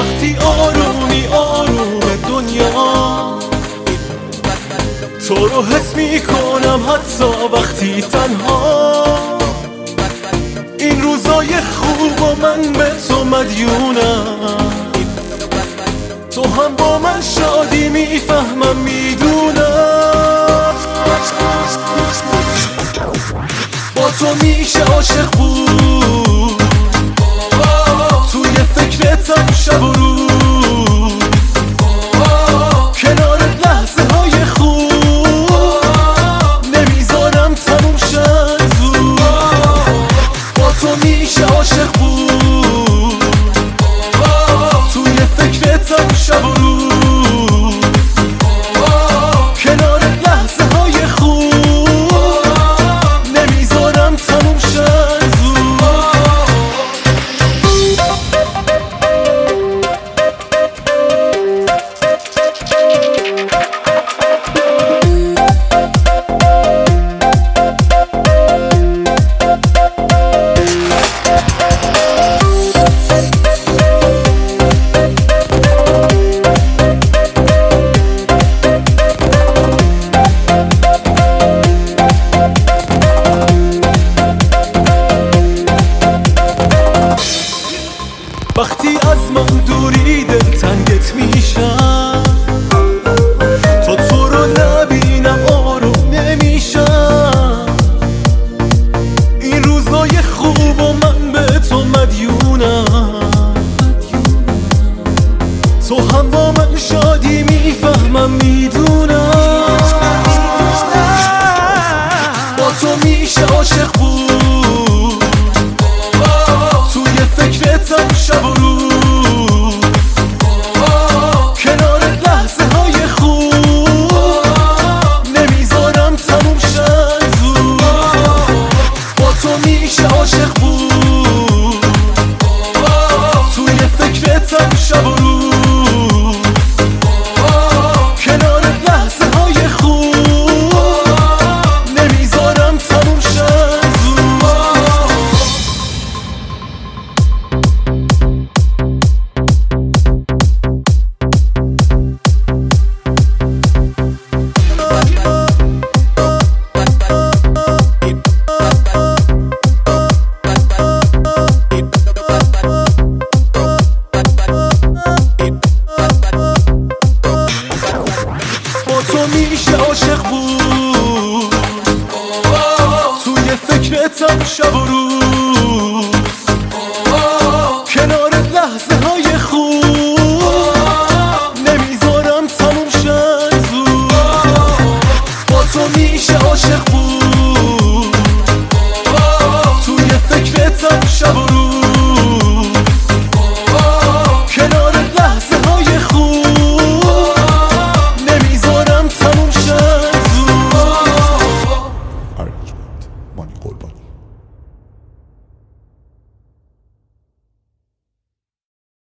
وقتی آرومی آروم دنیا تو رو حس میکنم، حتی وقتی تنها. این روزای خوب و من به تو مدیونم، تو هم با من شادی میفهمم میدونم. با تو میشه عاشق بود، توی فکرتم شب و روز، کنارت لحظه های خوب نمیذارم تموم شد زود. با تو میشه عاشق بود، توی فکرتم شب و روز، کنارت لحظه های خوب نمیذارم تموم شد زود. وقتی از من دوری دلتنگت میشم، تا تو رو نبینم آروم نمیشم. این روزای خوب و من به تو مدیونم، تو هم با من شادی میفهمم میدونم. با تو میشه عاشق بود، توی فکرتم شب و روز، کنارت لحظه های خوب نمیذارم تموم شد زود. با تو میشه عاشق بود، توی فکرتم شب و روز، کنارت لحظه های خوب نمیذارم تموم شد زود. تو میشه عاشق بود، توی فکرتم شب و روز، کنارت لحظه های خوب نمیذارم تموم شد زود. با تو میشه عاشق بود،